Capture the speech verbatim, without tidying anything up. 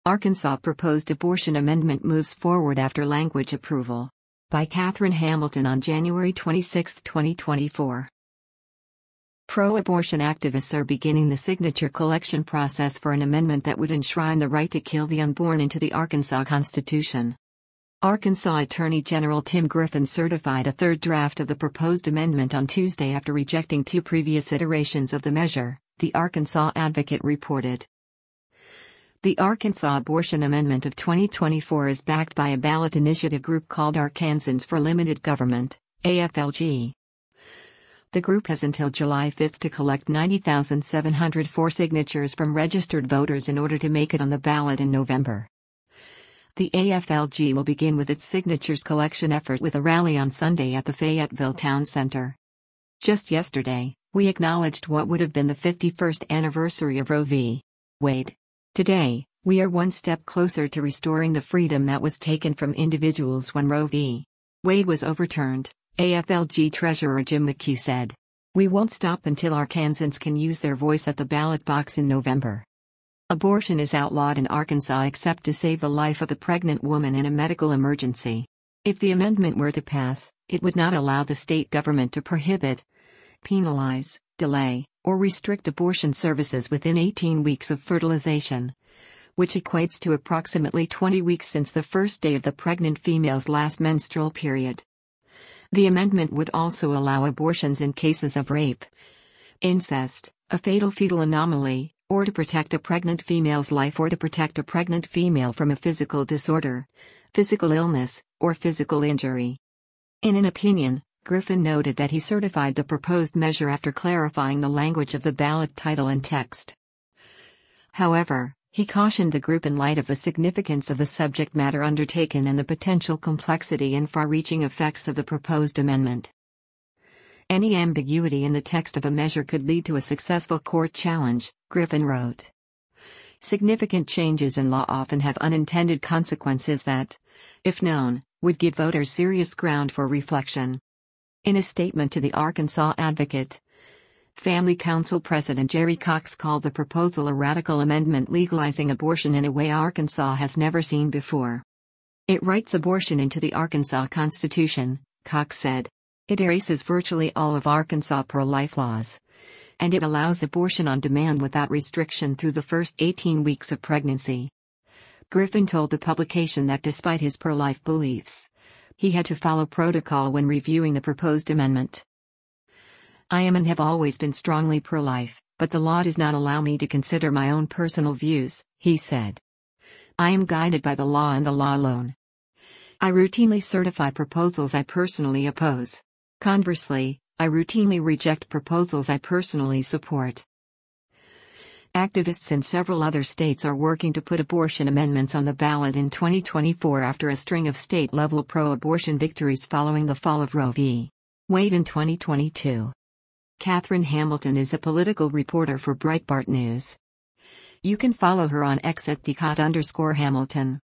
Arkansas proposed abortion amendment moves forward after language approval. By Catherine Hamilton on January twenty-sixth, twenty twenty-four. Pro-abortion activists are beginning the signature collection process for an amendment that would enshrine the right to kill the unborn into the Arkansas Constitution. Arkansas Attorney General Tim Griffin certified a third draft of the proposed amendment on Tuesday after rejecting two previous iterations of the measure, the Arkansas Advocate reported. The Arkansas Abortion Amendment of twenty twenty-four is backed by a ballot initiative group called Arkansans for Limited Government, A F L G. The group has until July fifth to collect ninety thousand seven hundred four signatures from registered voters in order to make it on the ballot in November. The A F L G will begin with its signatures collection effort with a rally on Sunday at the Fayetteville Town Center. Just yesterday, we acknowledged what would have been the fifty-first anniversary of Roe v. Wade. Today, we are one step closer to restoring the freedom that was taken from individuals when Roe v. Wade was overturned, A F L G Treasurer Jim McHugh said. We won't stop until Arkansans can use their voice at the ballot box in November. Abortion is outlawed in Arkansas except to save the life of a pregnant woman in a medical emergency. If the amendment were to pass, it would not allow the state government to prohibit, penalize, delay, or restrict abortion services within eighteen weeks of fertilization, which equates to approximately twenty weeks since the first day of the pregnant female's last menstrual period. The amendment would also allow abortions in cases of rape, incest, a fatal fetal anomaly, or to protect a pregnant female's life or to protect a pregnant female from a physical disorder, physical illness, or physical injury. In an opinion, Griffin noted that he certified the proposed measure after clarifying the language of the ballot title and text. However, he cautioned the group in light of the significance of the subject matter undertaken and the potential complexity and far-reaching effects of the proposed amendment. Any ambiguity in the text of a measure could lead to a successful court challenge, Griffin wrote. Significant changes in law often have unintended consequences that, if known, would give voters serious ground for reflection. In a statement to the Arkansas Advocate, Family Council President Jerry Cox called the proposal a radical amendment legalizing abortion in a way Arkansas has never seen before. It writes abortion into the Arkansas Constitution, Cox said. It erases virtually all of Arkansas pro-life laws. And it allows abortion on demand without restriction through the first eighteen weeks of pregnancy. Griffin told the publication that despite his pro-life beliefs, he had to follow protocol when reviewing the proposed amendment. I am and have always been strongly pro-life, but the law does not allow me to consider my own personal views, he said. I am guided by the law and the law alone. I routinely certify proposals I personally oppose. Conversely, I routinely reject proposals I personally support. Activists in several other states are working to put abortion amendments on the ballot in twenty twenty-four after a string of state-level pro-abortion victories following the fall of Roe v. Wade in twenty twenty-two. Catherine Hamilton is a political reporter for Breitbart News. You can follow her on X at the Cot underscore Hamilton.